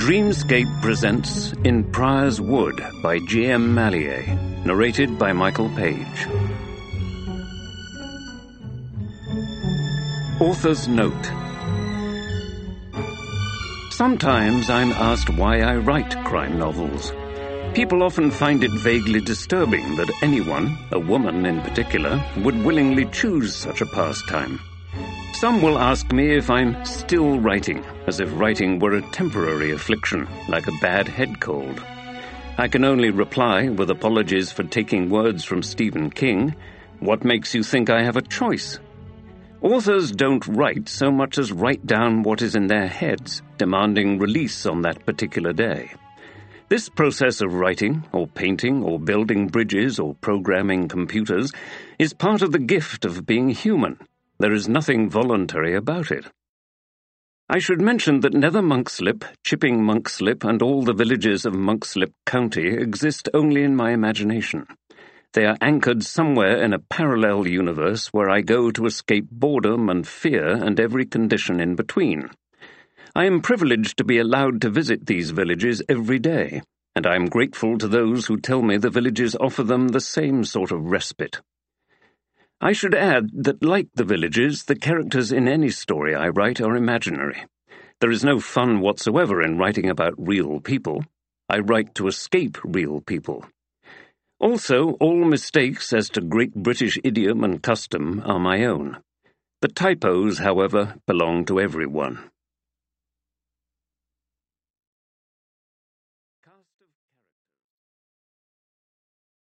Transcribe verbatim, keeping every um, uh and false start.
Dreamscape presents In Prior's Wood by G M Mallier, narrated by Michael Page. Author's Note. Sometimes I'm asked why I write crime novels. People often find it vaguely disturbing that anyone, a woman in particular, would willingly choose such a pastime. Some will ask me if I'm still writing, as if writing were a temporary affliction, like a bad head cold. I can only reply, with apologies for taking words from Stephen King, what makes you think I have a choice? Authors don't write so much as write down what is in their heads, demanding release on that particular day. This process of writing, or painting, or building bridges, or programming computers, is part of the gift of being human. There is nothing voluntary about it. I should mention that Nether Monkslip, Chipping Monkslip, and all the villages of Monkslip County exist only in my imagination. They are anchored somewhere in a parallel universe where I go to escape boredom and fear and every condition in between. I am privileged to be allowed to visit these villages every day, and I am grateful to those who tell me the villages offer them the same sort of respite. I should add that, like the villages, the characters in any story I write are imaginary. There is no fun whatsoever in writing about real people. I write to escape real people. Also, all mistakes as to Great British idiom and custom are my own. The typos, however, belong to everyone.